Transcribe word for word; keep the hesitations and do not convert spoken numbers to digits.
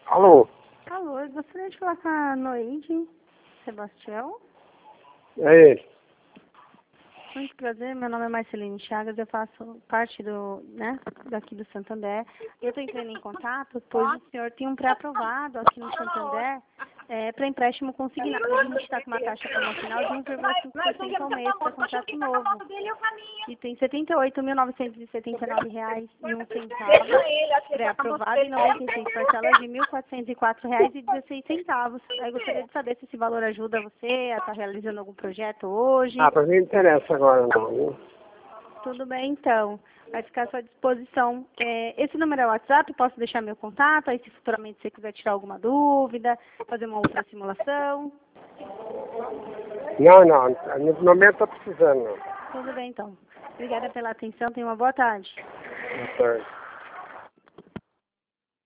Alô? Alô, eu gostaria de falar com a Noide Sebastião. É ele. Muito prazer, meu nome é Marceline Chagas, eu faço parte do, né, daqui do Santander. Eu estou entrando em contato, pois o senhor tem um pré-aprovado aqui no Santander é, para empréstimo consignado. A gente está com uma taxa promocional de um vírgula cinco por cento ao mês para contrato novo. E tem setenta e oito mil novecentos e setenta e nove reais e um centavo pré-aprovado e noventa e seis parcelas de mil quatrocentos e quatro reais e dezesseis centavos. Aí gostaria de saber se esse valor ajuda você a estar realizando algum projeto hoje. Ah, pra mim não interessa agora não, viu? Tudo bem, então. Vai ficar à sua disposição. É, esse número é o WhatsApp, posso deixar meu contato, aí se futuramente você quiser tirar alguma dúvida, fazer uma outra simulação. Não, não, no momento tá precisando não. Tudo bem, então. Obrigada pela atenção, tenha uma boa tarde. Boa tarde.